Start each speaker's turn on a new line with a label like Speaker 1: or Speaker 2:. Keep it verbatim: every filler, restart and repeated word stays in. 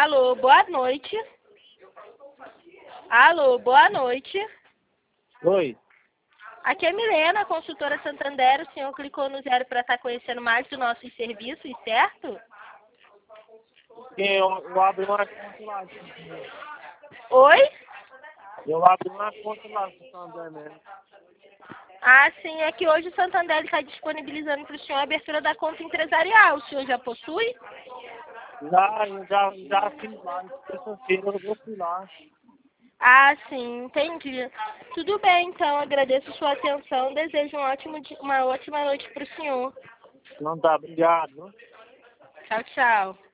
Speaker 1: Alô, boa noite. Alô, boa noite.
Speaker 2: Oi.
Speaker 1: Aqui é Milena, consultora Santander. O senhor clicou no zero para estar conhecendo mais dos nossos serviços, certo?
Speaker 2: Eu, eu abri uma conta lá.
Speaker 1: Oi?
Speaker 2: Eu abri uma conta lá no Santander mesmo.
Speaker 1: Ah, sim, é que hoje o Santander está disponibilizando para o senhor a abertura da conta empresarial. O senhor já possui?
Speaker 2: Já, eu já, já fiz lá. Terça-feira eu vou fui lá.
Speaker 1: Ah, sim, entendi. Tudo bem, então, agradeço sua atenção. Desejo um ótimo dia, uma ótima noite para o senhor.
Speaker 2: Não tá, obrigado.
Speaker 1: Tchau, tchau.